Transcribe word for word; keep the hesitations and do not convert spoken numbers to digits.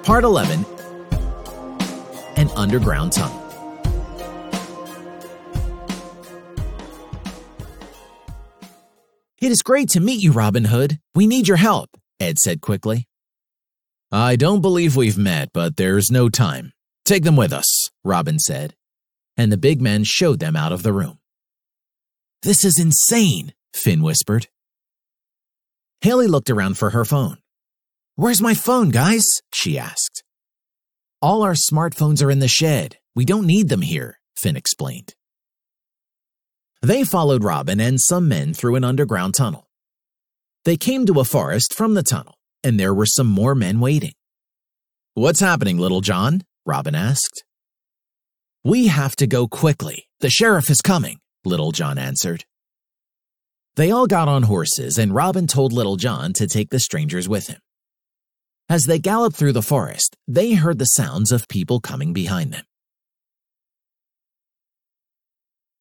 Part eleven. An Underground Tunnel. "It is great to meet you, Robin Hood. We need your help," Ed said quickly. "I don't believe we've met, but there's no time. Take them with us," Robin said, and the big men showed them out of the room. "This is insane," Finn whispered. Haley looked around for her phone. "Where's my phone, guys?" she asked. "All our smartphones are in the shed. We don't need them here," Finn explained. They followed Robin and some men through an underground tunnel. They came to a forest from the tunnel, and there were some more men waiting. "What's happening, Little John?" Robin asked. "We have to go quickly. The sheriff is coming," Little John answered. They all got on horses, and Robin told Little John to take the strangers with him. As they galloped through the forest, they heard the sounds of people coming behind them.